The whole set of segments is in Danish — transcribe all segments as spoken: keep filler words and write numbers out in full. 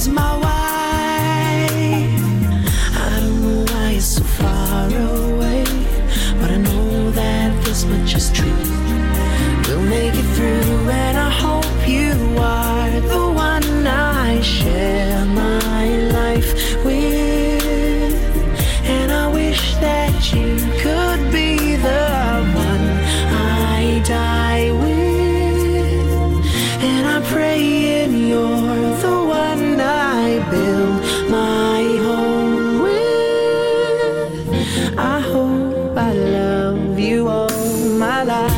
as my wife. I don't know why you're so far away, but I know that this much is true. We'll make it through, and I hope you are the one I share my life with. And I wish that you could be the one I die with. And I'm praying you're the one I build my home with. I hope I love you all my life.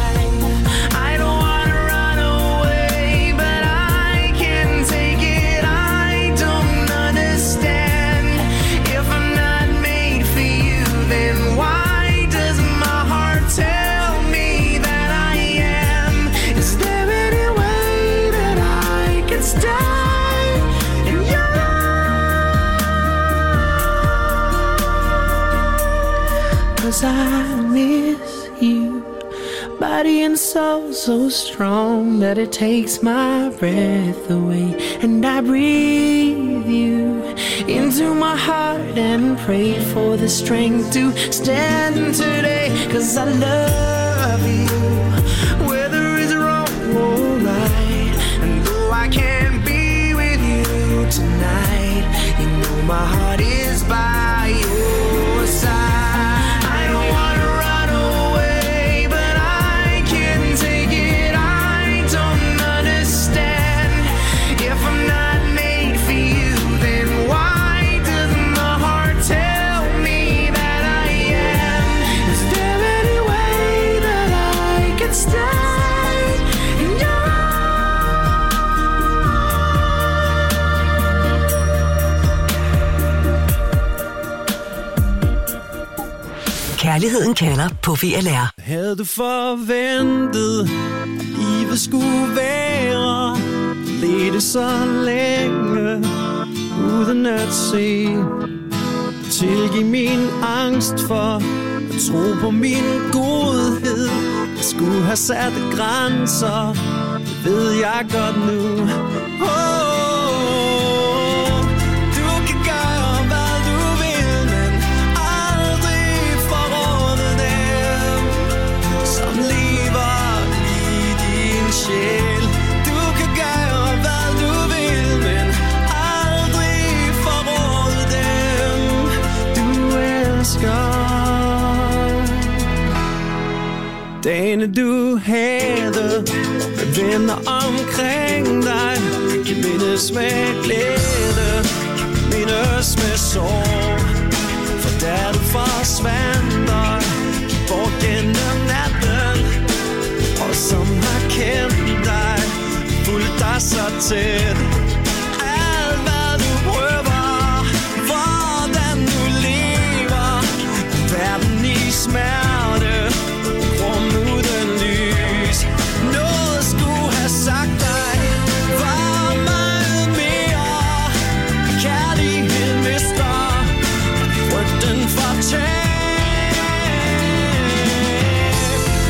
I miss you, body and soul so strong that it takes my breath away. And I breathe you into my heart and pray for the strength to stand today. 'Cause I love you, whether it's wrong or right. And though I can't be with you tonight, you know my heart is by your side. Kærligheden kalder på V L R. Havde du forventet, livet skulle være, ledte så længe, uden at se. Tilgiv min angst for at tro på min godhed. Jeg skulle have sat grænser, det ved jeg godt nu. Oh. Du kan gøre, hvad du vil, men aldrig forråde dem, du elsker. Dagene du havde med venner omkring dig, kan mindes med glæde, kan mindes med sorg. For da du forsvandt dig bort gennem natten, og som har kendt dig, fulgt dig så tæt. Alt hvad du prøver, hvordan du lever, verden i smerte, rum uden lys. Noget skulle have sagt dig, var meget mere. Kærlighed mister, frygten fortæller.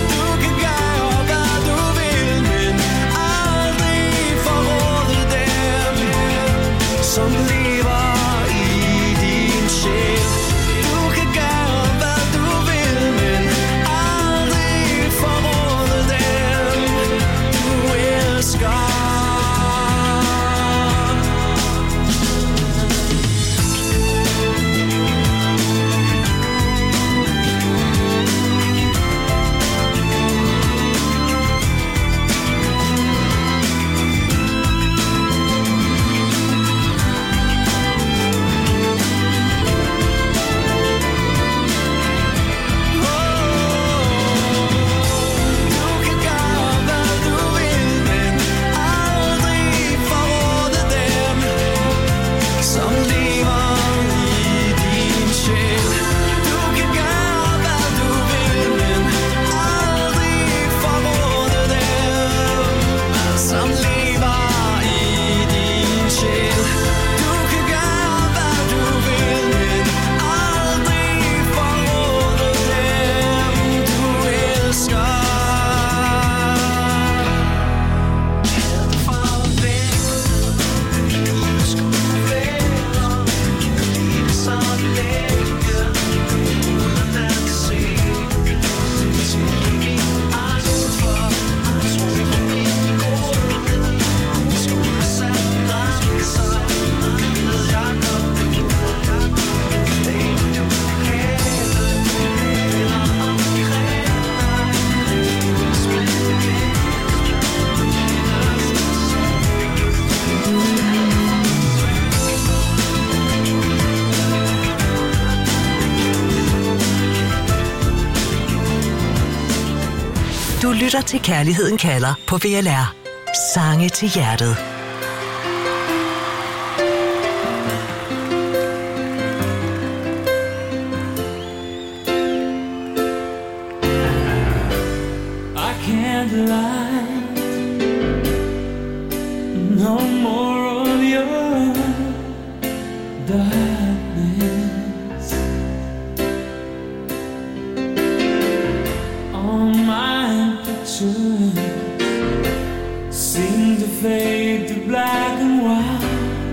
Dem lytter til Kærligheden kalder på V L R. Sange til hjertet. I can't lie. No more of your darkness. All my pictures seem to fade to black and white.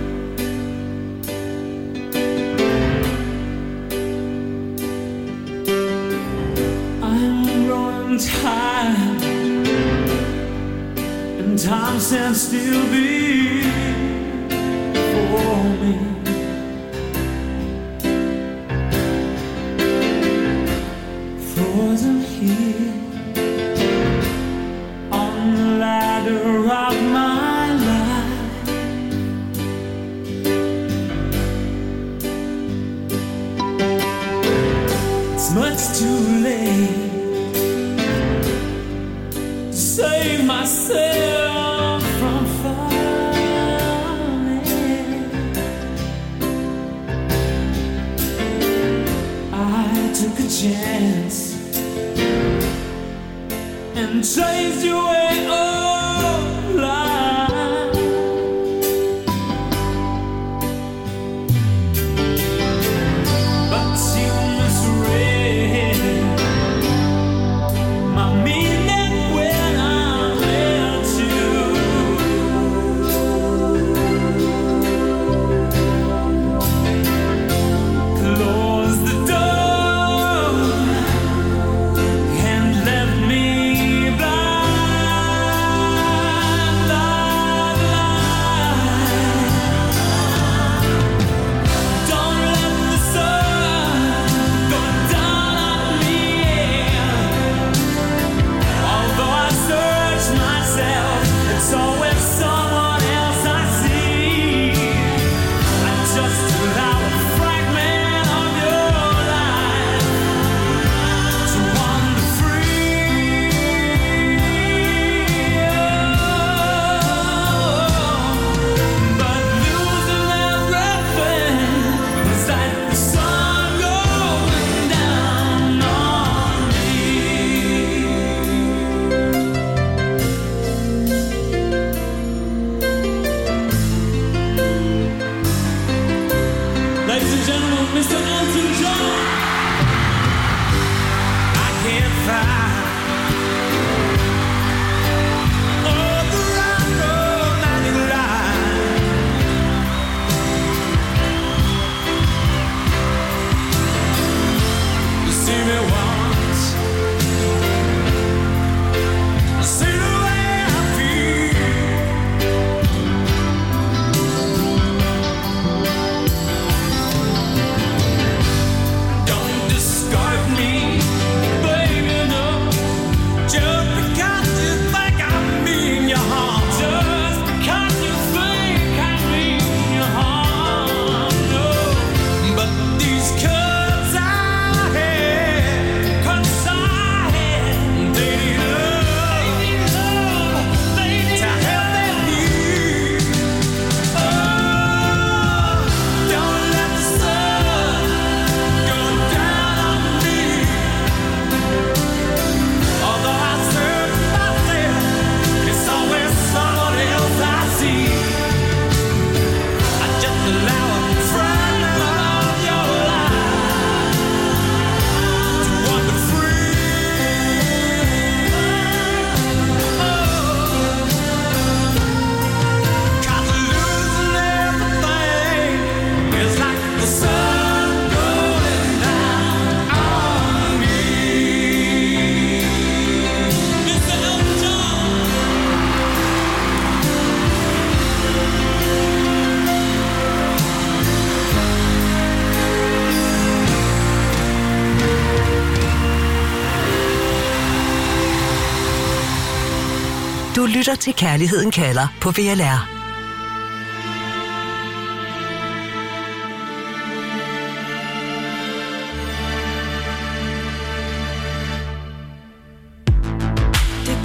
I'm growing tired, and time stands still before me. Frozen here on the ladder of my life. It's much too late to save myself from falling. I took a chance and chased you away all life. But you misread my meaning when I met you. Close the door and left me blind, blind, blind. Don't let the sun go down on me. Although I search myself, it's always someone else I see. I just allow a fragment of your life to wander free. But losing everything is like the sun going down on me. Ladies and gentlemen, Mister Elton John. I can't find all the right romantic line. You see me once, see the way I feel. Don't discard me, baby, no. Just because you think I mean you harm. Just because you think I mean you harm, no. But these cuts I had, cuts I had, they need love, they need love, they need to help them heal. Oh, don't let the sun go down on me. Although I search myself, it's always someone else I see. I just allow a fragment of your life to wander free. Cause losing everything is like the sun going down on me. Mister Elton John. Du lytter til Kærligheden kalder på V L R. Det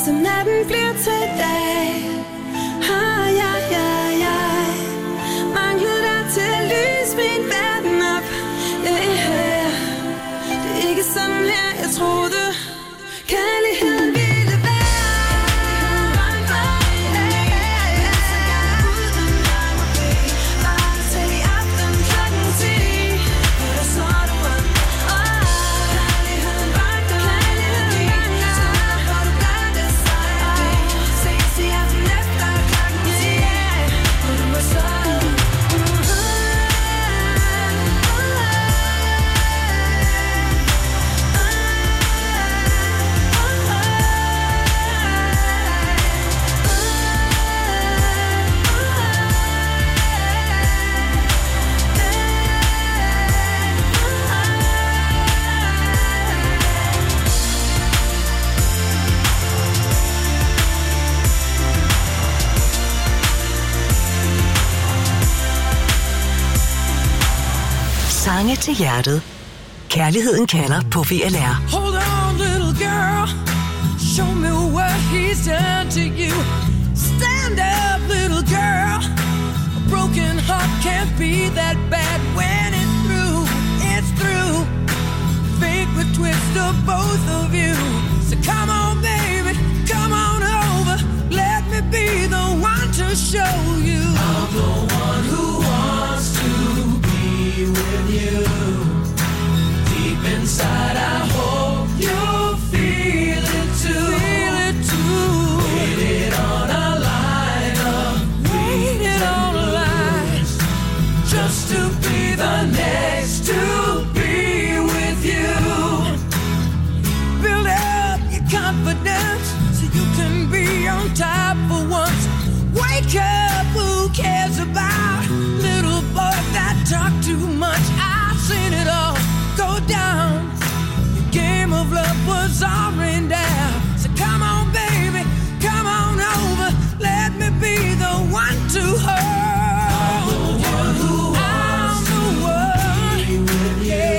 som natten bliver til dag. Ah, ja, ja, ja. Mangler der til at lyse min verden op. Yeah. Det er ikke sådan her, jeg troede kærligheden ville være. Bare til i aften klokken ti. For der slår du op. Kærligheden banker. Så får du klart det sig. Ses i aften efter klokken ti. Og du må slå op. Sange til hjertet. Kærligheden kalder på V L R. Hold on, little girl. Show me what he's done to you. Stand up, little girl. A broken heart can't be that bad when it's through. It's through. Fate would twist of both of you. So come on, baby, come on over. Let me be the one to show you. I'm the one who wants to be with you. Deep inside, I hope you'll feel it too. Feel it too. Waited on a line of, waited on a line, just to be the next to be with you. Build up your confidence so you can be on top for once. Wake up, who cares about little boys that talk too much? I've seen it all go down. The game of love was all rained down. So come on, baby, come on over. Let me be the one to hold. I'm the one who wants to be with you.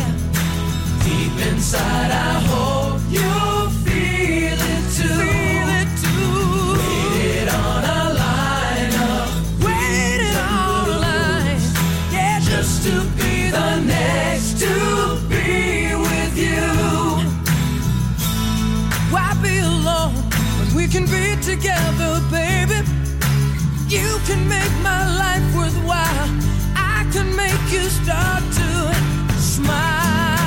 Deep inside, I hope you'll feel it too. Feel it too. Waited on a line up. Waited on a line. Yeah, just to be the next to be with you. Why be alone when we can be together, baby? You can make my life worthwhile. I can make you start to smile.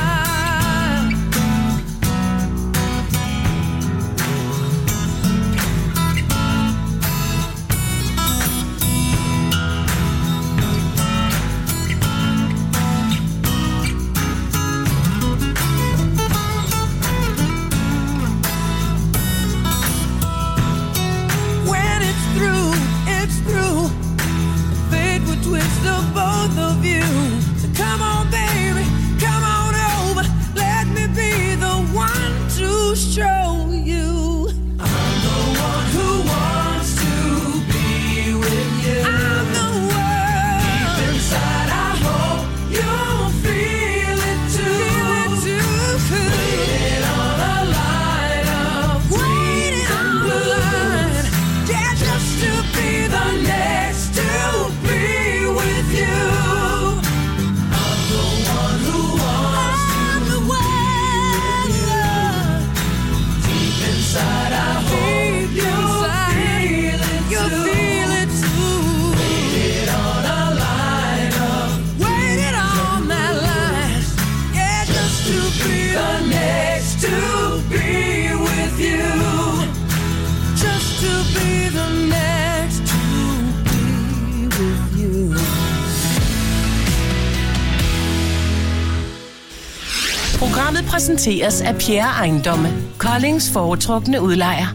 When it's through, it's through. Fate would twist of both of you. So come on, baby, come on over. Let me be the one to show you. I'm the one who wants to be with you. I'm the one. Deep inside, I hope you'll feel it too. Feel it too. Waited on a line of, waiting on the line. Yeah, just to be the next to be with you. I'm the one who wants I'm to the one be with you. Deep inside, I hope you'll feel it you'll too. Feel it too. Waited on a line of, waited on that line. Yeah, just to be the next to be with you. Just to be the next to be with you. Programmet præsenteres af Pierre Ejendomme, Koldings foretrukne udlejer.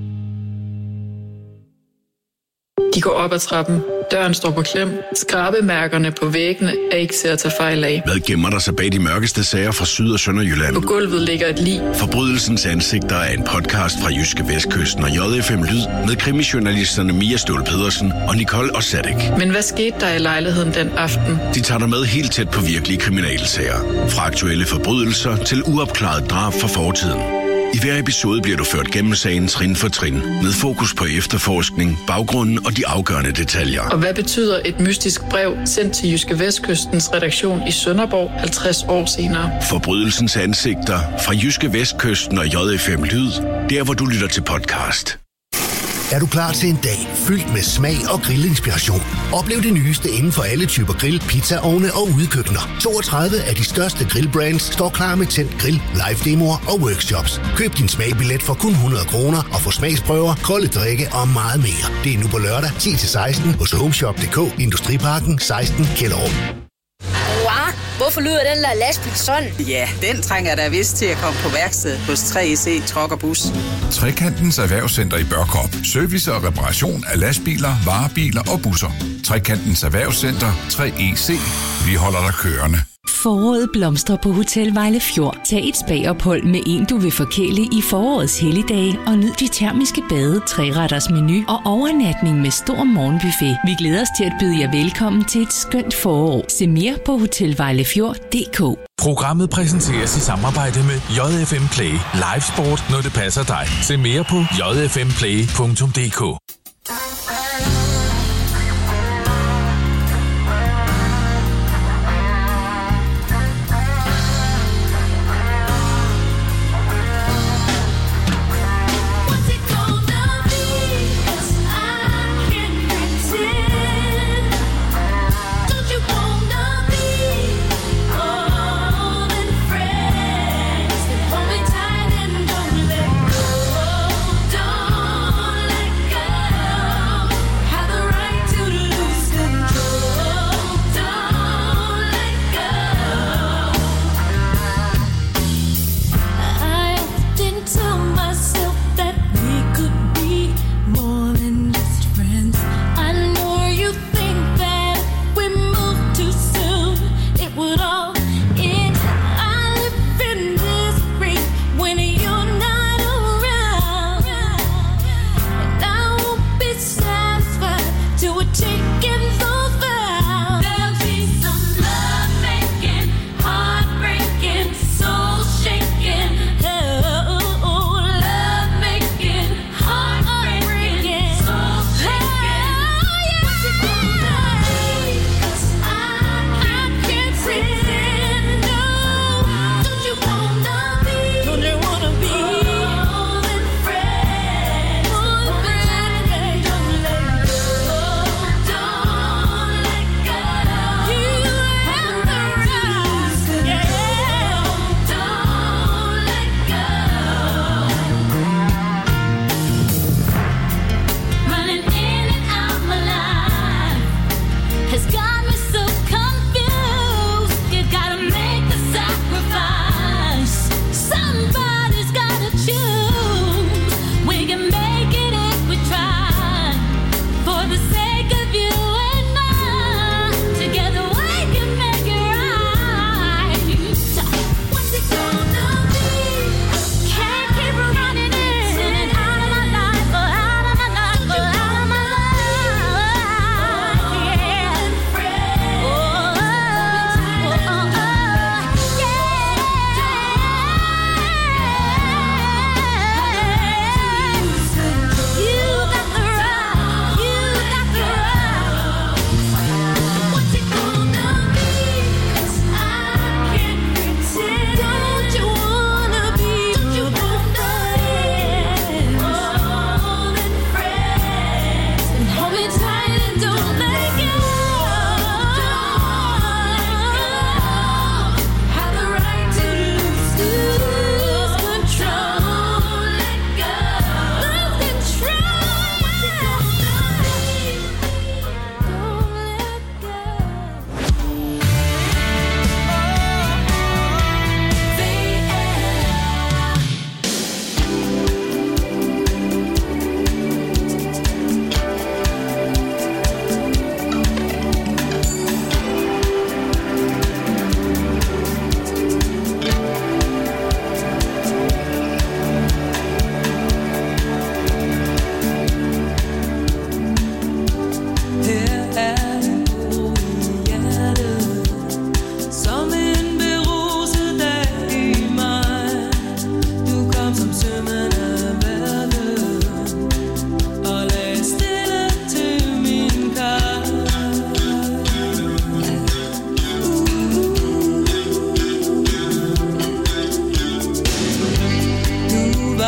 De går op ad trappen. Døren står på klem. Skrabemærkerne på væggene er ikke til at tage fejl af. Hvad gemmer der sig bag de mørkeste sager fra Syd- og Sønderjylland? På gulvet ligger et lig. Forbrydelsens ansigter er en podcast fra Jyske Vestkysten og J F M Lyd med krimijournalisterne Mia Ståhl Pedersen og Nicole Osadek. Men hvad skete der i lejligheden den aften? De tager dig med helt tæt på virkelige kriminalsager. Fra aktuelle forbrydelser til uopklarede drab fra fortiden. I hver episode bliver du ført gennem sagen trin for trin, med fokus på efterforskning, baggrunden og de afgørende detaljer. Og hvad betyder et mystisk brev sendt til Jyske Vestkystens redaktion i Sønderborg halvtreds år senere? Forbrydelsens ansigter fra Jyske Vestkysten og J F M Lyd, der hvor du lytter til podcast. Er du klar til en dag fyldt med smag og grillinspiration? Oplev det nyeste inden for alle typer grill, pizzaovne og udekøkkener. toogtredive af de største grillbrands står klar med tændt grill, live-demoer og workshops. Køb din smagbillet for kun hundrede kroner og få smagsprøver, kolde drikke og meget mere. Det er nu på lørdag ti til seksten hos homeshop punktum d k, Industriparken seksten Kjellerup. Hvorfor lyder den der lastbil sådan? Ja, den trænger der vist til at komme på værksted hos tre E C Truck og Bus. Trekantens Erhvervscenter i Børkop. Service og reparation af lastbiler, varebiler og busser. Trekantens Erhvervscenter tre E C. Vi holder dig kørende. Foråret blomstrer på Hotel Vejle Fjord. Tag et spagophold med en, du vil forkæle i forårets helligdage, og nyd de termiske bade, tre-retters menu og overnatning med stor morgenbuffet. Vi glæder os til at byde jer velkommen til et skønt forår. Se mere på hotel vejle fjord punktum d k. Programmet præsenteres i samarbejde med J F M Play. Live sport, når det passer dig. Se mere på j f m play punktum d k. Don't let go.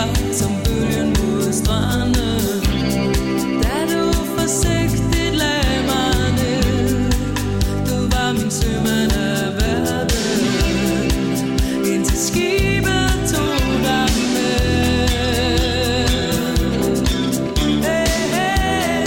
var som bølgen mod stranden. Da du forsigtigt lagde mig ned, du var min sømand af verden, indtil skibet tog dig med. Hey, hey.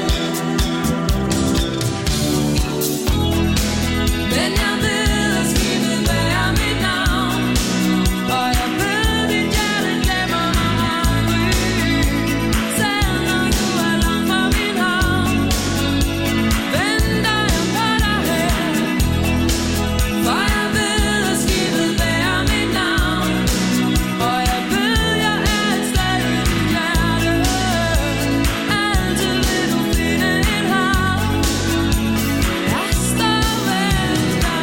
Men jeg ved, at skibet bærer mit navn, og jeg ved, dit hjerte glemmer mig aldrig. Selv når du er langt fra min havn, venter jeg på dig her. For jeg ved, at skibet bærer mit navn, og jeg ved, jeg er et sted i dit hjerte. Altid vil du finde en havn. Jeg står ved dig.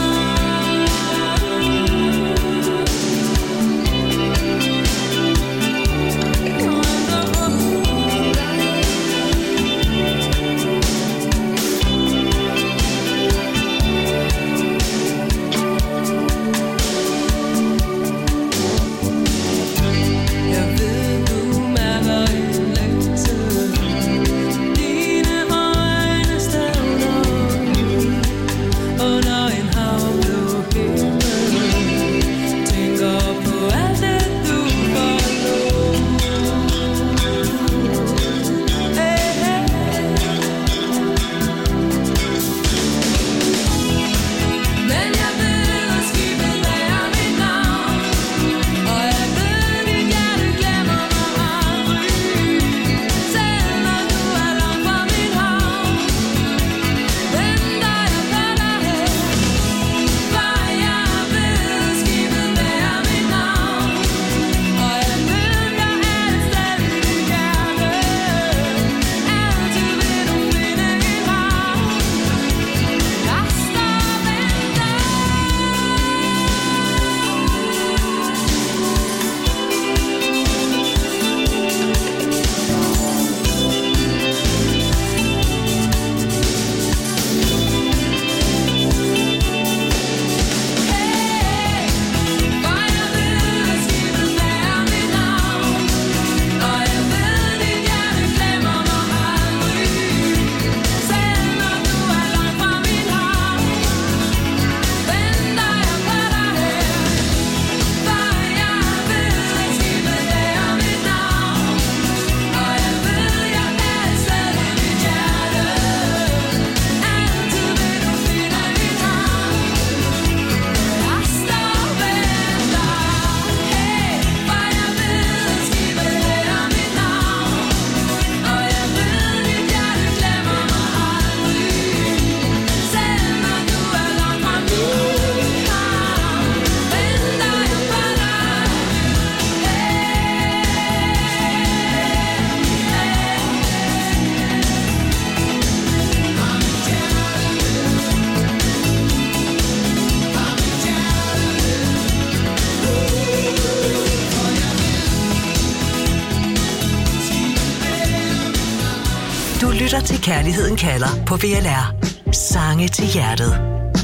Jeg ved, du mærker en længsel. Dine øjne stævner under en havblå himmel. Tænker på alt det, du forlod. Hey, hey. Men jeg ved, at skibet bærer mit navn, og jeg ved, dit hjerte glemmer mig aldrig. Selv når du er langt fra min havn, venter jeg på dig her. For jeg ved, at skibet bærer mit navn, og jeg ved, jeg er et sted i dit hjerte. Altid vil du finde en havn. Jeg står ved dig. For jeg ved, at skibet bærer mit navn, og jeg ved, dit hjerte glemmer mig aldrig. Selv når du er langt fra min havn, venter jeg på dig her. For jeg ved, at skibet bærer mit navn, og jeg ved, jeg er et sted i dit hjerte. Altid vil du finde min havn. Jeg står ved dig. Hey, for jeg ved, at skibet bærer mit navn, og jeg ved, dit hjerte glemmer mig aldrig. Selv når du er langt fra min havn, venter jeg på dig. Du lytter til Kærligheden kalder på V L R. Sange til hjertet.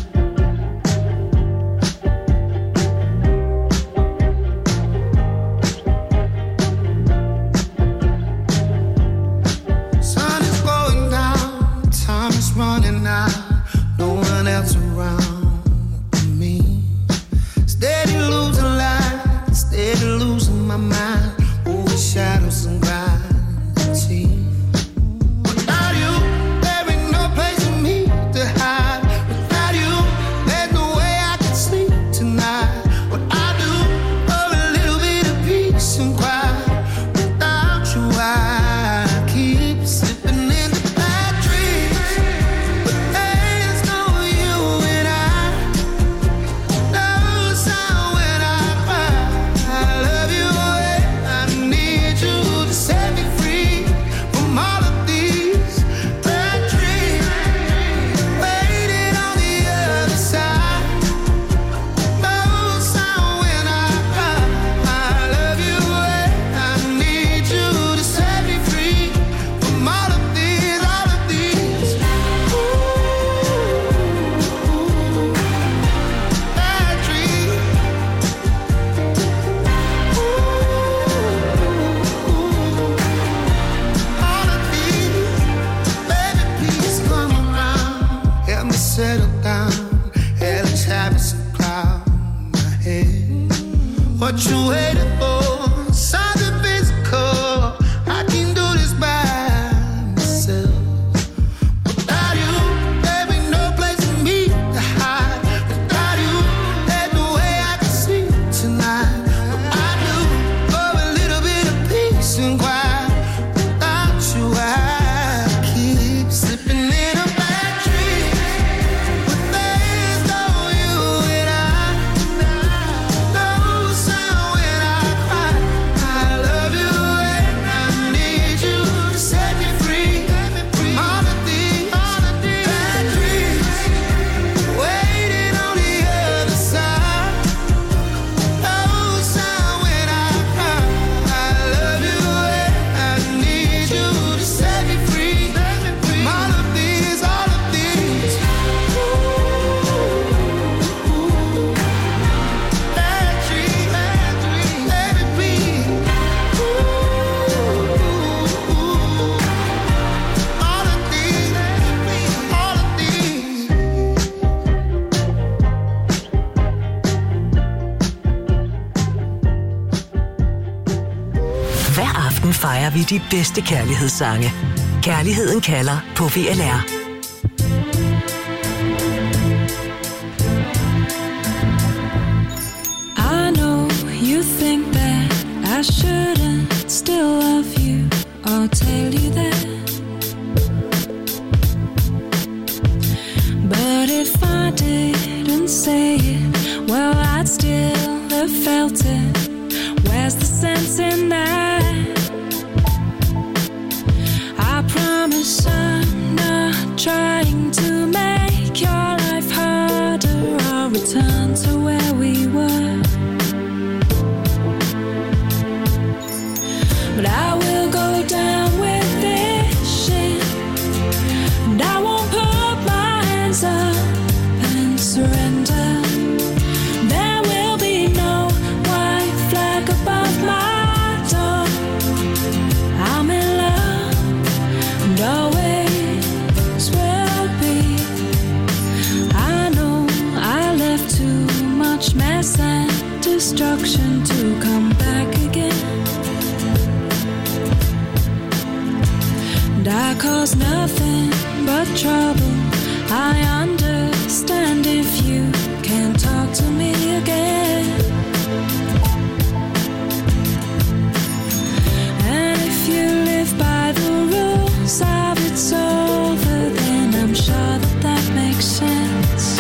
Sun is going down, time is running out, no one else around me. Steady losing light, steady losing my mind, over shadows and gravity. Without you, there ain't no place for me to hide. Without you, there's no way I can sleep tonight. What I do for a little bit of peace and quiet. Without you, I keep slipping into bad dreams. But there's no you and I. No sound when I cry. I love you and I need you to Hver aften fejrer vi de bedste kærlighedssange. Kærligheden kalder på V L R. I know you think that I shouldn't still love you or tell you that. But if I didn't say it, well, I'd still have felt it. Where's the sense in that? I promise I'm not trying to make your life harder. I'll return to where we were. But I will go down with this shit, and I won't put my hands up and surrender. There will be no white flag above my door. I'm in love and always will be. I know I left too much mess and destruction to come back again. And I cause nothing but trouble. I understand if you can't talk to me again. And if you live by the rules of it's over, then I'm sure that that makes sense.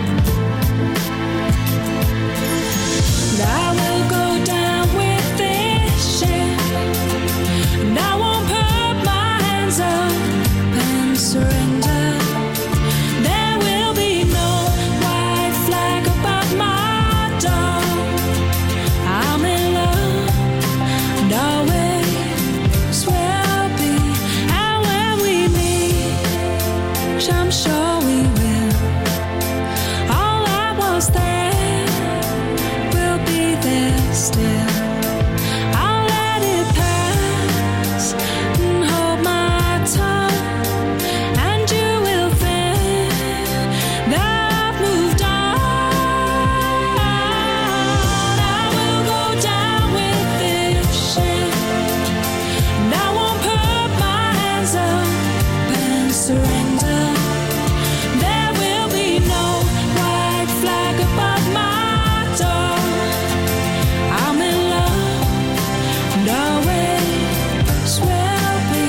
And I will go down with this shit, and I won't put my hands up and surrender. There will be no white flag above my door. I'm in love and always will be. And when we meet, which I'm sure we will, all that was there will be there still. I'll let it pass and hold my tongue, and you will think that I've moved on. I will go down with this shit, and I won't put my hands up and surrender. There will be no white flag above my door. I'm in love and always will be.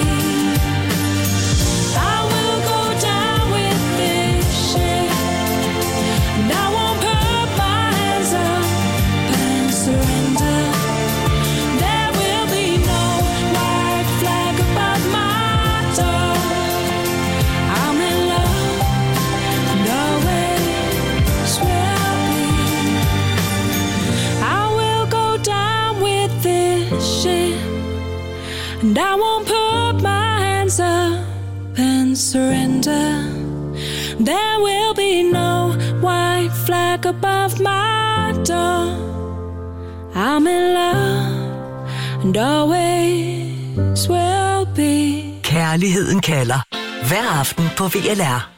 I will go down with this shit, and I won't put my hands up and surrender. There will be no white flag above my door. I'm in love and always will be. I will go down with this shit, and I won't put my hands up and surrender. There will be no white flag above my door. I'm in love and always will be. Kærligheden kalder. Hver aften på V L R.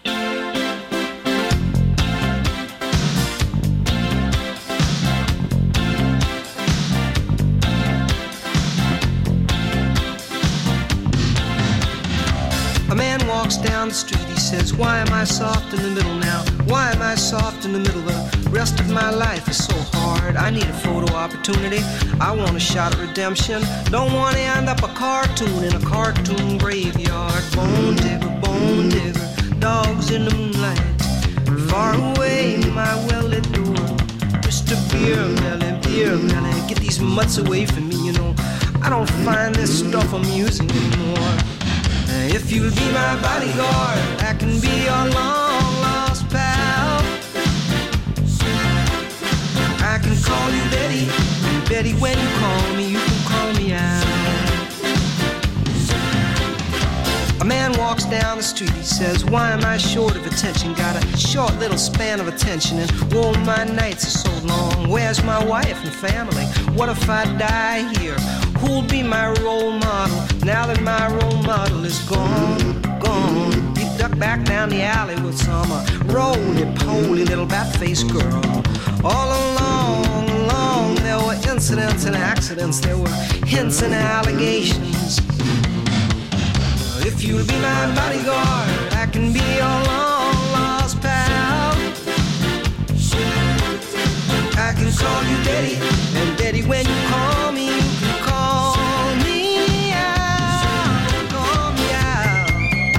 A man walks down the street, he says, why am I soft in the middle now? Why am I soft in the middle? The rest of my life is so hard. I need a photo opportunity. I want a shot at redemption. Don't want to end up a cartoon in a cartoon graveyard. Bone digger, bone digger, dogs in the moonlight. Far away, my well-lit door. Mister Beer Melly, Beer Melly, get these mutts away from me, you know. I don't find this stuff amusing anymore. If you'll be my bodyguard, I can be your long-lost pal. I can call you Betty, and Betty, when you call me, you can call me out. A man walks down the street, he says, why am I short of attention? Got a short little span of attention, and whoa, my nights are so long. Where's my wife and family? What if I die here? Who'll be my role model now that my role model is gone, gone? He ducked back down the alley with some uh, roly-poly little bat-faced girl. All along, along along. There were incidents and accidents, there were hints and allegations. If you'll be my bodyguard, I can be your long lost pal. I can call you Daddy, and Daddy, when you call me, you can call me out, call me out.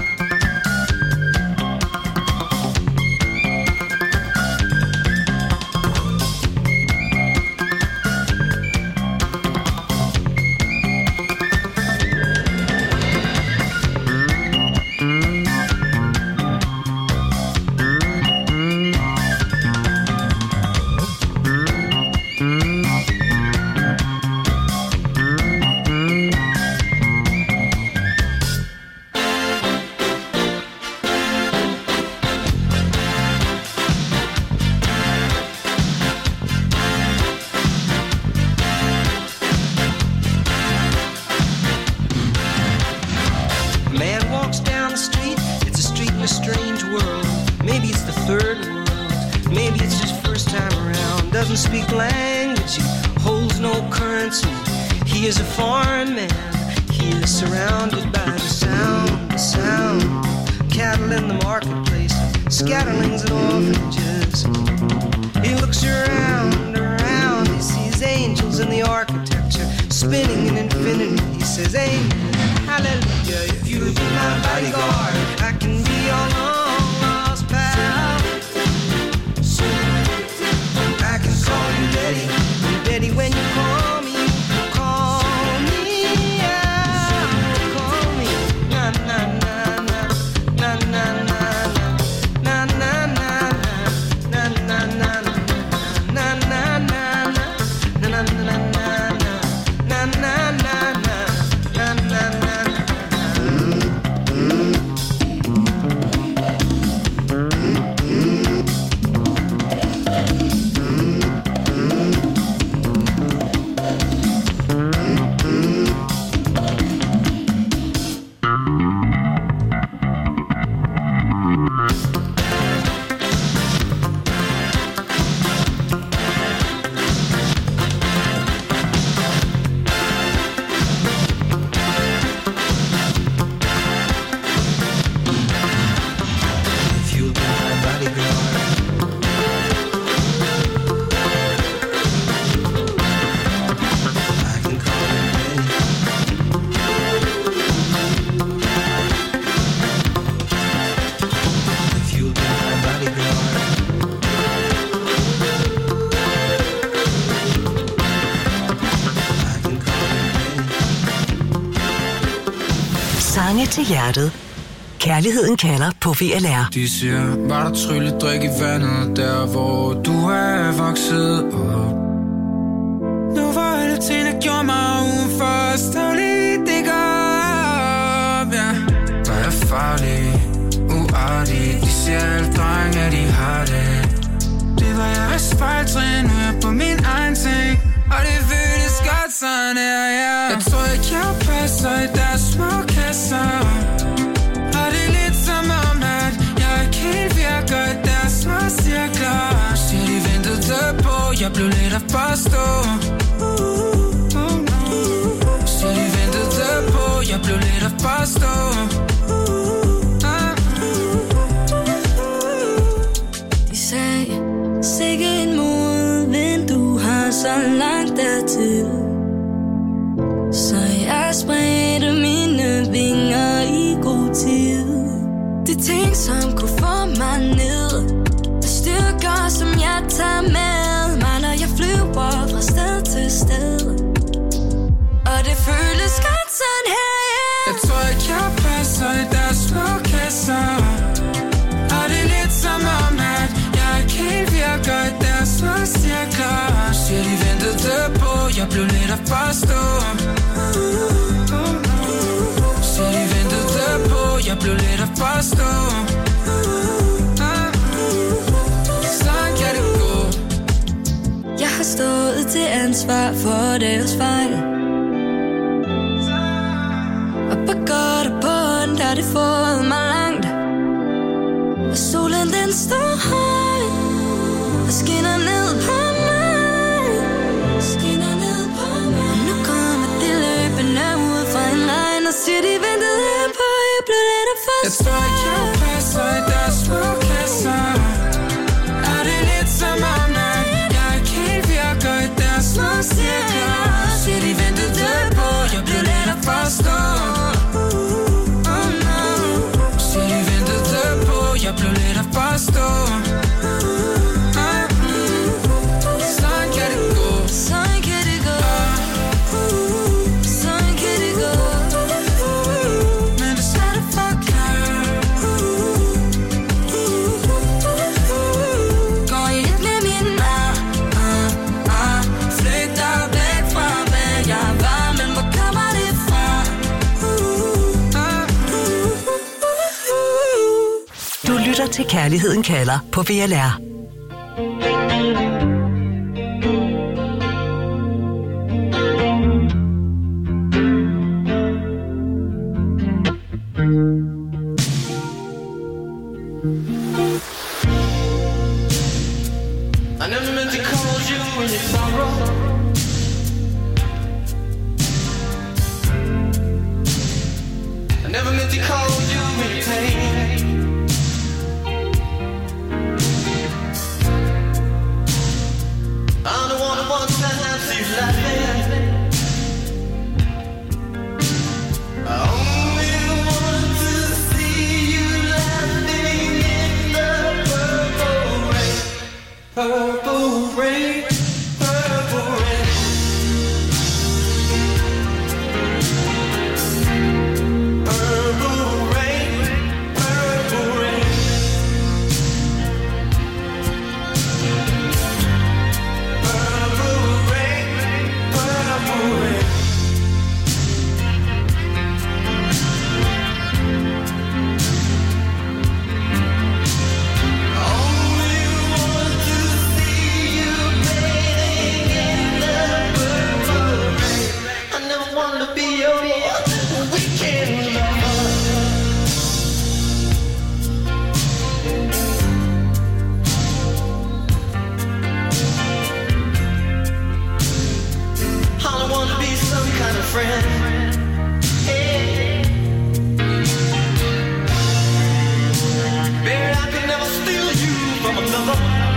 Speak language, he holds no currency. He is a foreign man. He is surrounded by the sound, the sound. Cattle in the marketplace, scatterlings and orphanages. He looks around, around. He sees angels in the architecture, spinning in infinity. He says, amen, hallelujah. If you'll be my bodyguard, I can be your long lost pal. I can call you Daddy, and Daddy, when you call me, you call me out, call me na na na na na na na na na na na na na Sange til hjertet. Kærligheden kalder på V L R. De siger, var der trylledrik i vandet, der hvor du er vokset op. Nu var alle ting, der gjorde mig udenfor, stavligt det går, ja. Der er farlig, uartig, de siger alle drenge, at de har det. Det var jeres fejltrin, nu er jeg på min egen ting, og det føles godt sådan her, ja. Jeg tror ikke, jeg passer i deres små kasser. Og det er lidt som om, at jeg ikke helt virker i deres små cirkler. Siger de ventede det på, jeg blev lidt at forstå. Siger de ventede det på, jeg blev lidt at forstå. De sagde, sikke en modvind, du har så langt dertil. Så jeg spredte mine vinger i god tid. De ting, som kunne få mig ned, er styrker, som jeg tager med mig, når jeg flyver fra sted til sted. Og det føles godt sådan her, yeah. Jeg tror ikke, jeg passer i deres små kasser. Og det er lidt som om, at jeg ikke helt virker i deres små cirkler. Siger de ventede det på, jeg blev lidt at forstå. Siger de ventede det på, jeg blev lidt at forstå. Sådan kan det gå. Jeg har stået til ansvar for deres fejl, og på godt og på ondt har det fået mig langt. Og solen den står højt og skinner ned på mig. Jeg tror ikke, jeg passer i deres små kasser. Er det lidt som om, at jeg ikke helt virker i deres små cirkler? Så de ventede på, jeg blev let at forstå. Oh no. Så de ventede på, jeg blev let at forstå. Sådan kan det gå. Sådan kan det gå. Sådan kan det gå. Men det er svært at forklare. Går jeg lidt med min mad, ah, ah. Flygter væk fra, hvad jeg var. Men hvor kommer det fra? Du lytter til Kærligheden kalder på V L R. I never meant to call you in your sorrow. I never meant to call you in your pain. I'm the one who wants to have you laughing. I only want to see you laughing in the purple rain. Purple rain, purple rain. Purple rain, purple rain. Purple rain, purple rain. Only want to see you bathing in the purple rain. I never wanted to be your weekend lover. I don't want to be some kind of friend. Hey. Baby, I could never steal you from another.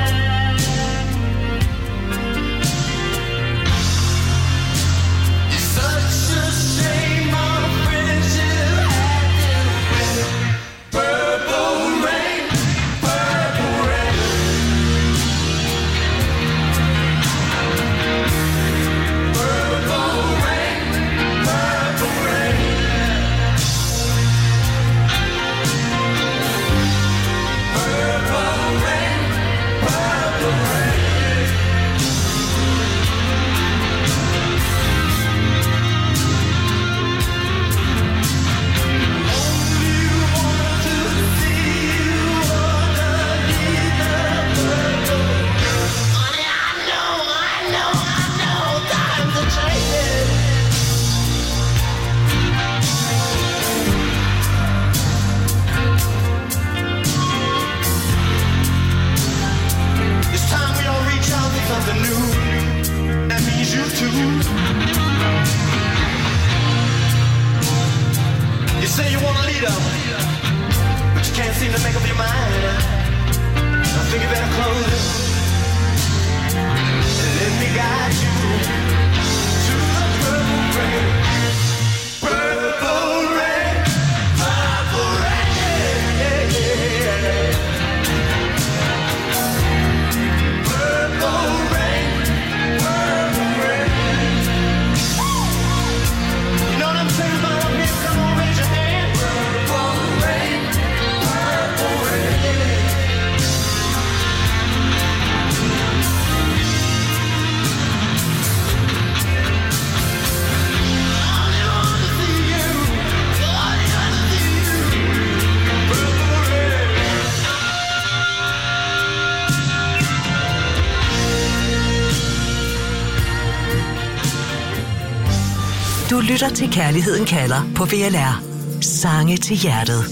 It's such a shame our friendship had to end. Purple rain, purple rain. Purple rain, purple rain. Purple rain, purple rain. Only want to see you underneath the purple. Honey, I know, I know, I know, times are changing. It's time we all reach out for something new. That means you too. You say you want a leader, but you can't seem to make up your mind. I think you better close it and let me guide you to the purple rain. Purple rain, purple rain. Yeah, yeah, yeah. Purple rain, purple rain. You know what I'm saying about up here? Come on, raise your hand. Purple rain, purple rain. Du lytter til Kærligheden kalder på V L R. Sange til hjertet.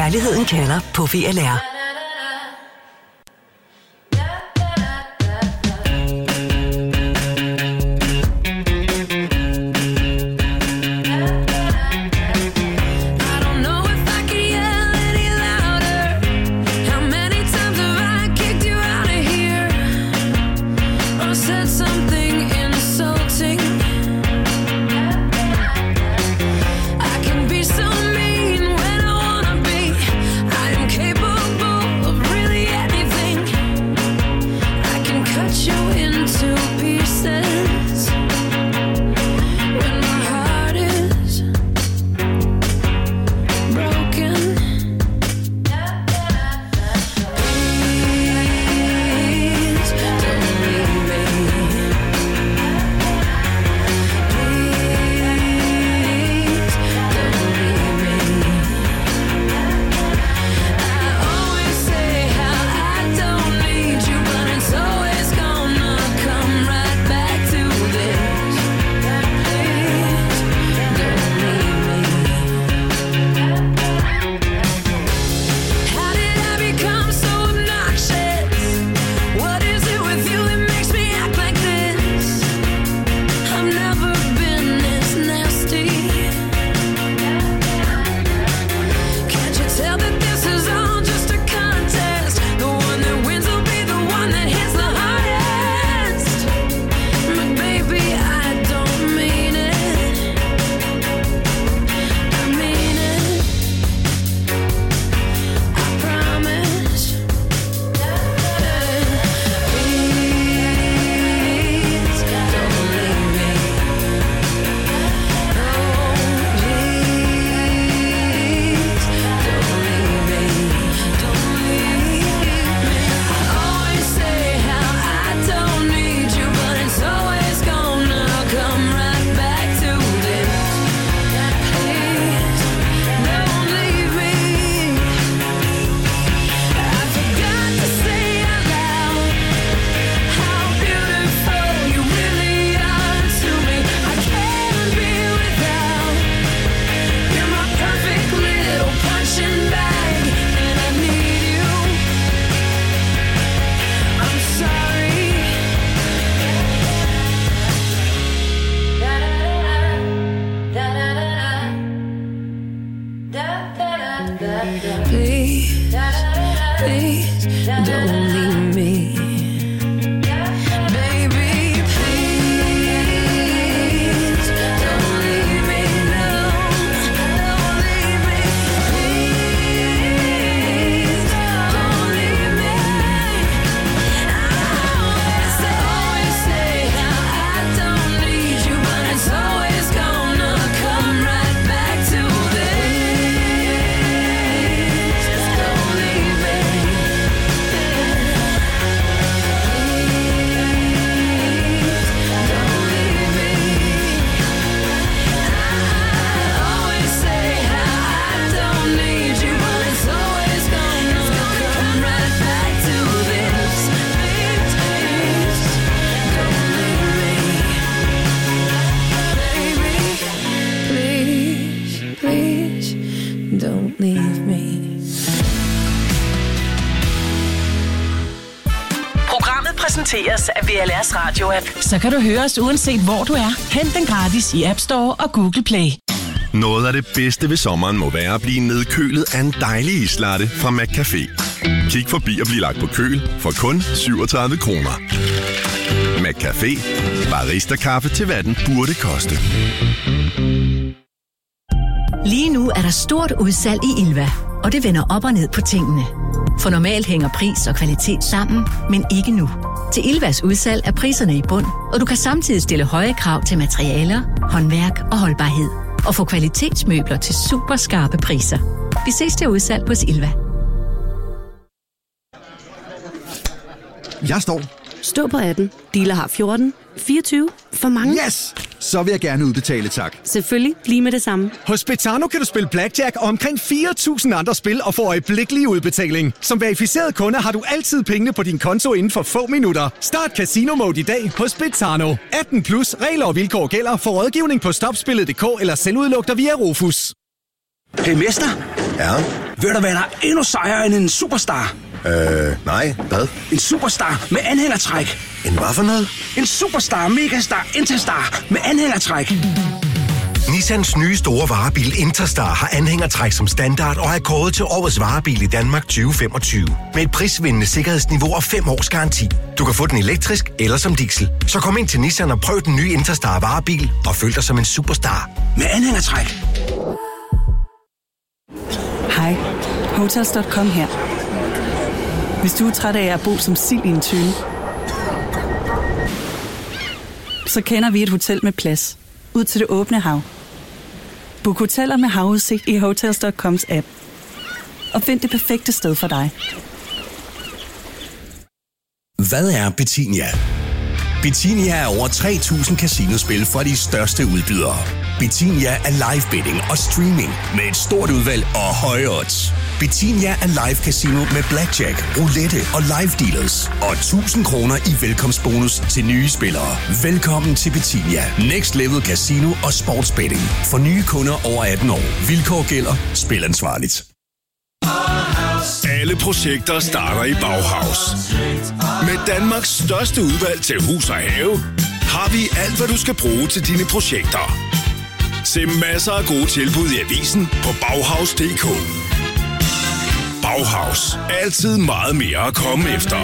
Kærligheden kalder på V L R. Præsenteres af V L R's radio-app. Så kan du høre os uanset hvor du er. Hent den gratis i App Store og Google Play. Noget af det bedste ved sommeren må være at blive nedkølet af en dejlig islatte fra McCafé. Kig forbi og bliv lagt på køl for kun syvogtredive kroner. McCafé. Barista-kaffe til hvad den burde koste. Lige nu er der stort udsalg i Ilva, og det vender op og ned på tingene. For normalt hænger pris og kvalitet sammen, men ikke nu. Til Ilvas udsalg er priserne i bund, og du kan samtidig stille høje krav til materialer, håndværk og holdbarhed. Og få kvalitetsmøbler til super skarpe priser. Vi ses til udsalg hos Ilva. Jeg står. Stå på atten. Dealer har fjorten. fireogtyve. For mange. Yes! Så vil jeg gerne udbetale, tak. Selvfølgelig. Lige med det samme. Hos Betano kan du spille blackjack og omkring fire tusind andre spil og få øjeblikkelig udbetaling. Som verificeret kunde har du altid pengene på din konto inden for få minutter. Start Casino Mode i dag hos Betano. atten plus. Regler og vilkår gælder. For rådgivning på stopspillet punktum d k eller selvudlugter via Rofus. Hey, mester. Ja? Ved du, hvad der er endnu sejere end en superstar? Øh, nej. Hvad? En superstar med anhængertræk. En hvad for noget? En superstar, megastar, interstar med anhængertræk. Nissans nye store varebil Interstar har anhængertræk som standard og er kåret til årets varebil i Danmark tyve femogtyve. Med et prisvindende sikkerhedsniveau og fem års garanti. Du kan få den elektrisk eller som diesel. Så kom ind til Nissan og prøv den nye Interstar varebil og føl dig som en superstar. Med anhængertræk. Hej, Hotels punktum com her. Hvis du er træt af at bo som sild i en tønde, så kender vi et hotel med plads ud til det åbne hav. Book hoteller med havudsigt i Hotels punktum coms app. Og find det perfekte sted for dig. Hvad er Betinia? Betinia er over tre tusind casinospil for de største udbydere. Betinia er live betting og streaming med et stort udvalg og høje odds. Betinia er live casino med blackjack, roulette og live dealers. Og tusind kroner i velkomstbonus til nye spillere. Velkommen til Betinia. Next Level Casino og Sportsbetting. For nye kunder over atten år. Vilkår gælder. Spil ansvarligt. Alle projekter starter i Bauhaus. Med Danmarks største udvalg til hus og have, har vi alt, hvad du skal bruge til dine projekter. Se masser af gode tilbud i avisen på Bauhaus punktum d k. Bauhaus. Altid meget mere at komme efter.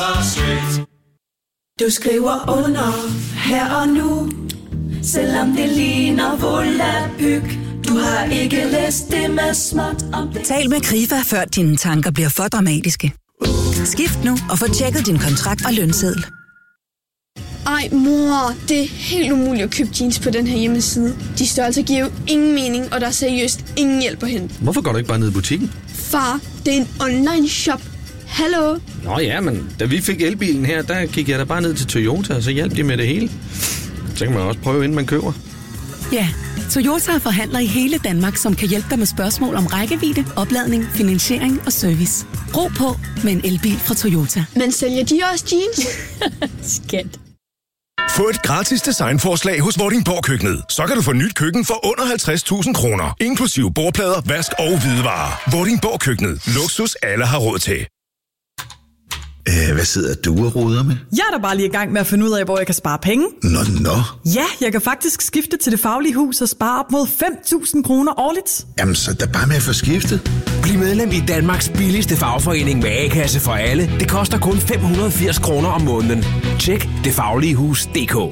Du skriver under her og nu, selvom det ligner volapyk. Du har ikke læst det med småt om det. Tal med Krifa, før dine tanker bliver for dramatiske. Skift nu og få tjekket din kontrakt og lønseddel. Ej mor, det er helt umuligt at købe jeans på den her hjemmeside. De størrelser giver jo ingen mening, og der er seriøst ingen hjælp at hente. Hvorfor går du ikke bare ned i butikken? Far, det er en online shop. Hallo? Nå ja, men da vi fik elbilen her, der gik jeg da bare ned til Toyota, og så hjalp de med det hele. Så kan man også prøve, inden man køber. Ja, Toyota er forhandler i hele Danmark, som kan hjælpe dig med spørgsmål om rækkevidde, opladning, finansiering og service. Ro på med en elbil fra Toyota. Men sælger de også jeans? Skat. Få et gratis designforslag hos Vordingborg Køkkenet. Så kan du få nyt køkken for under halvtreds tusind kroner. Inklusive bordplader, vask og hvidevarer. Vordingborg Køkkenet. Luksus alle har råd til. Æh, hvad sidder du og roder med? Jeg er da bare lige i gang med at finde ud af, hvor jeg kan spare penge. Nå, nå. Ja, jeg kan faktisk skifte til Det Faglige Hus og spare op mod fem tusind kroner årligt. Jamen, så der bare med at få skiftet. Bliv medlem i Danmarks billigste fagforening med A-kasse for alle. Det koster kun fem hundrede og firs kroner om måneden. Tjek det faglige hus punktum d k.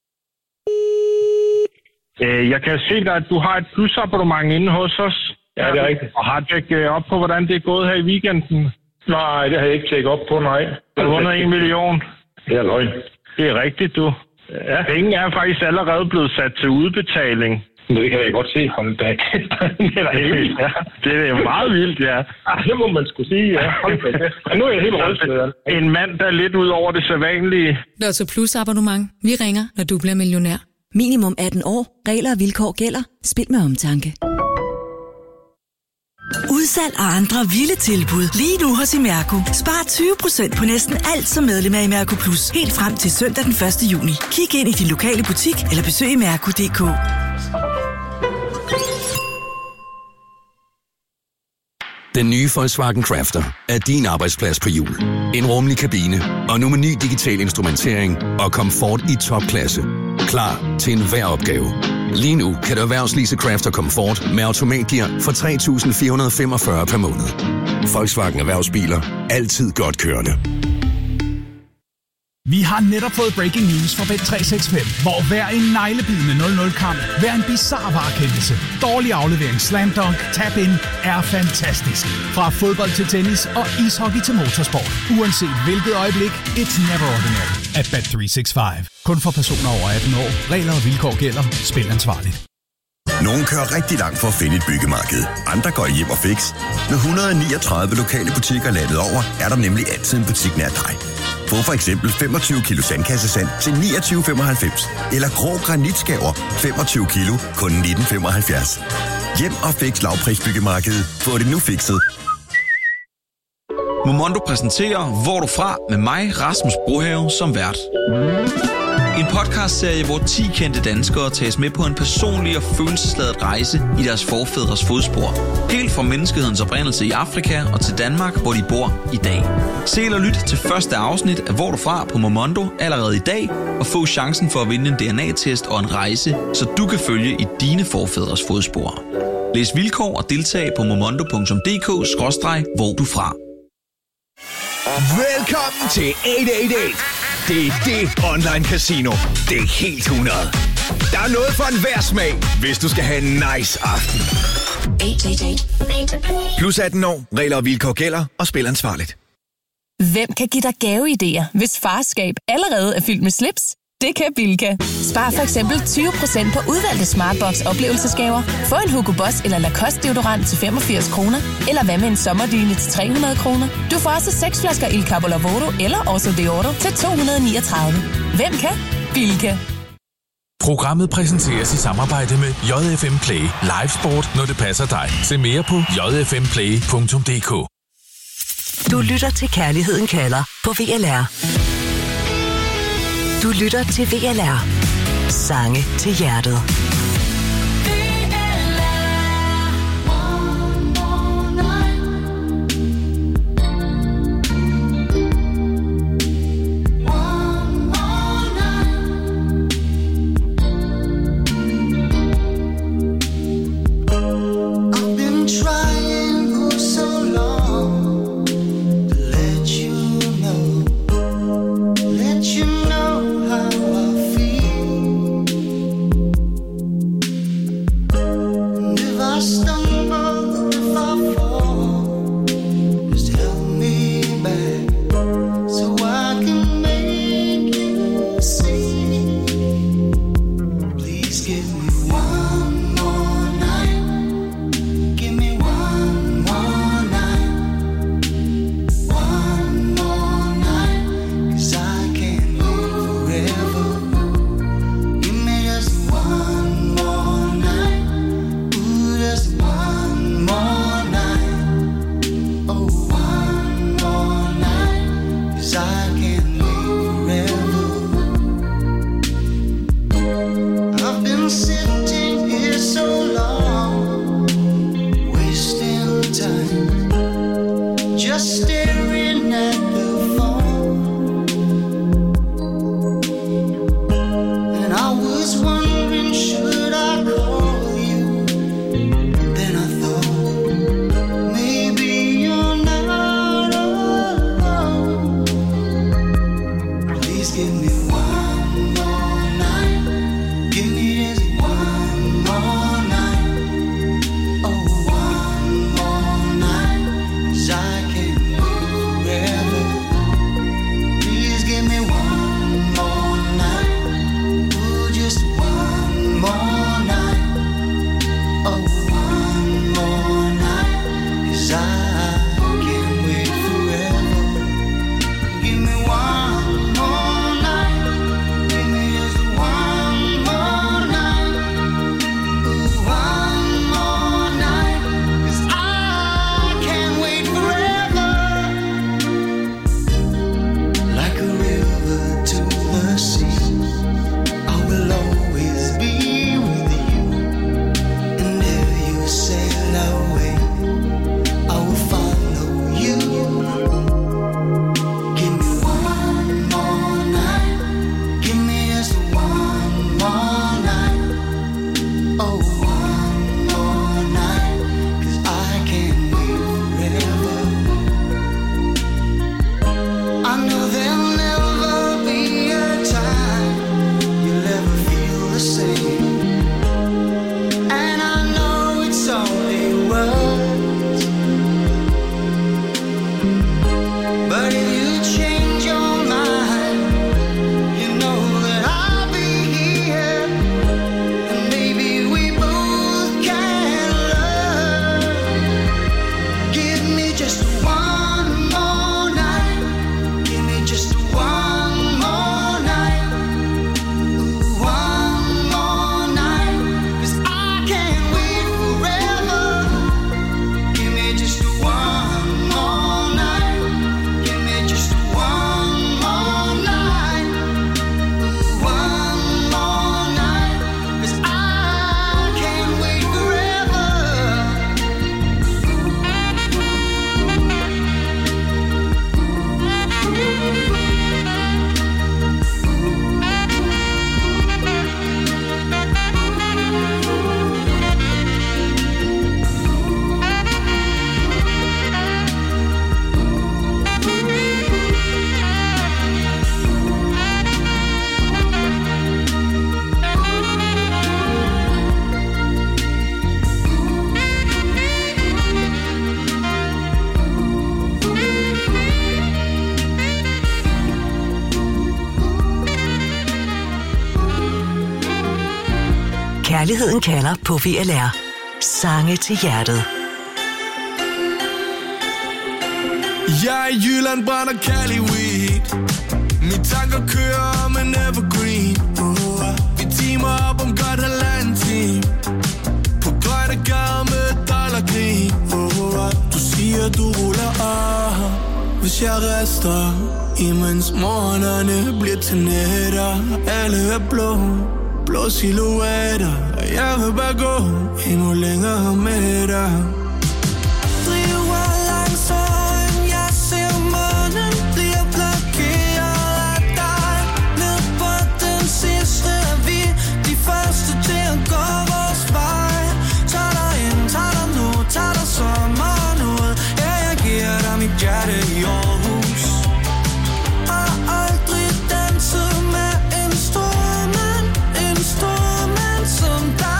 Jeg kan se dig, at du har et plusabonnement inde hos os. Ja, det er rigtigt. Og har tjekket op på, hvordan det er gået her i weekenden? Nej, det har jeg ikke tjekket op på, nej. Du har vundet en million. Det er løgn. Det er rigtigt, du. Ja. Penge er faktisk allerede blevet sat til udbetaling. Det kan jeg godt se. Hold da. Det er da helt vildt, ja. Det er jo meget vildt, ja. Ah, det må man skulle sige, ja. Hold da. Men nu er jeg helt rystet. En mand, der er lidt ud over det sædvanlige. Lotto Plus abonnement. Vi ringer, når du bliver millionær. Minimum atten år. Regler og vilkår gælder. Spil med omtanke. Udsalg og andre vilde tilbud lige nu hos Imerco. Spar tyve procent på næsten alt som medlem af Imerco Plus. Helt frem til søndag den første juni. Kig ind i din lokale butik eller besøg imerco punktum d k. Den nye Volkswagen Crafter er din arbejdsplads på hjul. En rummelig kabine og nu med ny digital instrumentering og komfort i topklasse. Klar til enhver opgave. Lige nu kan du erhvervslease Crafter Comfort med automatgear for tre tusind fire hundrede og femogfyrre per måned. Volkswagen Erhvervsbiler. Altid godt kørende. Vi har netop fået breaking news fra Bet tre seks fem, hvor hver en neglebidende nul nul-kamp, hver en bizarre varekendelse, dårlig aflevering, slam dunk, tap-in er fantastisk. Fra fodbold til tennis og ishockey til motorsport. Uanset hvilket øjeblik, it's never ordinary at Bet tre seks fem. Kun for personer over atten år. Regler og vilkår gælder. Spil ansvarligt. Nogle kører rigtig langt for at finde et byggemarked. Andre går hjem og fix. Med et hundrede og niogtredive lokale butikker landet over, er der nemlig altid en butik nær dig. Få for eksempel femogtyve kilo sandkassesand til niogtyve femoghalvfems. Eller grå granitskaver femogtyve kilo, kun nitten femoghalvfjerds. Hjem og fix lavprisbyggemarkedet. Få det nu fikset. Momondo præsenterer Hvor du fra med mig, Rasmus Brohave, som vært. En podcastserie, hvor ti kendte danskere tages med på en personlig og følelsesladet rejse i deres forfædres fodspor. Helt fra menneskehedens oprindelse i Afrika og til Danmark, hvor de bor i dag. Se eller lyt til første afsnit af Hvor du fra på Momondo allerede i dag, og få chancen for at vinde en D N A-test og en rejse, så du kan følge i dine forfædres fodspor. Læs vilkår og deltag på momondo punktum d k skråstreg hvor du fra. Velkommen til otte otte otte. Det er det online casino. Det er helt hundrede. Der er noget for enhver smag, hvis du skal have en nice aften. Plus atten år, regler og vilkår gælder, og spil ansvarligt. Hvem kan give dig gaveidéer, hvis farskab allerede er fyldt med slips? Det kan Bilka. Spar for eksempel tyve procent på udvalgte Smartbox oplevelsesgaver. Få en Hugo Boss eller Lacoste deodorant til femogfirs kroner. Eller hvad med en sommerdyne til tre hundrede kroner. Du får også seks flasker Il Capo Lavoro eller Oso de Oro til to hundrede niogtredive. Hvem kan? Bilka. Programmet præsenteres i samarbejde med J F M Play. Live sport, når det passer dig. Se mere på j f m play punktum d k. Du lytter til Kærligheden kalder på V L R. Du lytter til V L R. Sange til hjertet. Give me one more night. Kærligheden kalder på V L R. Sange til hjertet. Jeg i Jylland brænder Cali weed. Mine tanker kører om en evergreen. uh, Vi teamer op om godt halvanden time. På grønne gader med dollargrin. uh, Du siger du ruller af, hvis jeg rester, imens morgenerne bliver til nætter. Alle er blå, blå silhuetter, og jeg vil bare gå endnu længere med dig. Driver langsomt, jeg ser månen bliver blokeret af dig. Ned på den sidste er vi de første til at gå vores vej. Tag dig ind, tag dig nu, tag dig sommeren ud. Ja, jeg giver dig mit hjerte i Aarhus. Har aldrig danset med en stor mand, en stor mand som dig.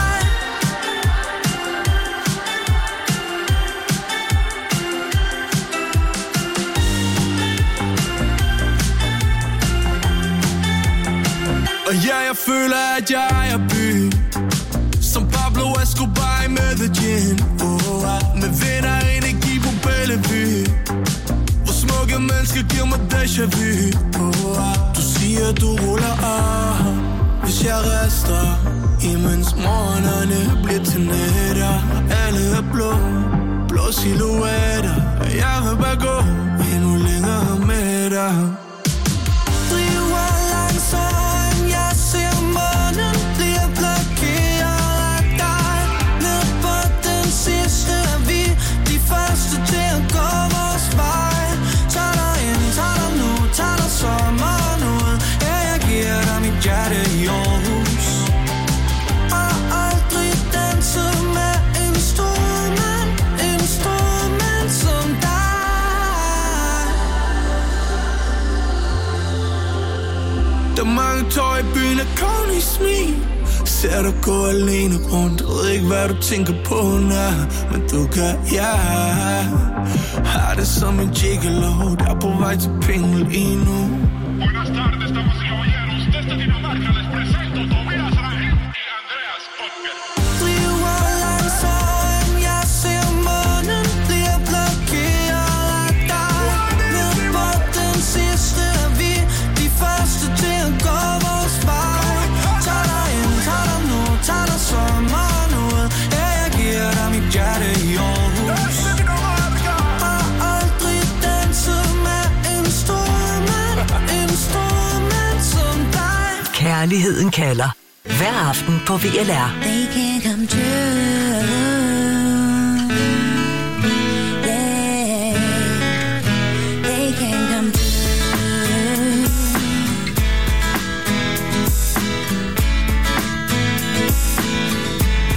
Og ja, jeg føler, at jeg ejer by, som Pablo Escobar i Medellin. oh, Med vinder energi på Bellevue, hvor smukke mennesker giver mig déjà vu. oh, Du siger, du ruller af, hvis jeg rester, imens morgenerne bliver til nætter. Alle er blå, blå silhuetter, og jeg vil bare gå endnu længere med dig. Driver langsomt, jeg ser månen bliver blokeret af dig. Ned på den sidste er vi de første til at gå vores vej. Tag dig ind, tag dig nu, tag dig sommeren ud. Ja, jeg giver dig mit hjerte i Aarhus. Har aldrig danset med en stor mand, en stor mand som dig. Der er mange tår i byen af kun i smil. Ser dig gå alene rundt, ved ikke hvad du tænker på, nej. Men du kan, ja. Har det som en gigolo, der er på vej til penge lige nu. Buenas tardes, damas y caballeros. Desde Dinamarca les presento Tobias Rahim y Andreas Ocker. Driver langsomt, jeg ser månen bliver blokeret af dig. Ned på den sidste er vi de første til at gå vores vej. Tag dig ind, tag dig nu, tag dig sommeren ud. Ja, jeg giver dig mit hjerte i Aarhus. Har aldrig danset med en stor mand, en stor mand som dig. Kærligheden kalder. Hver aften på V L R. They can't come true.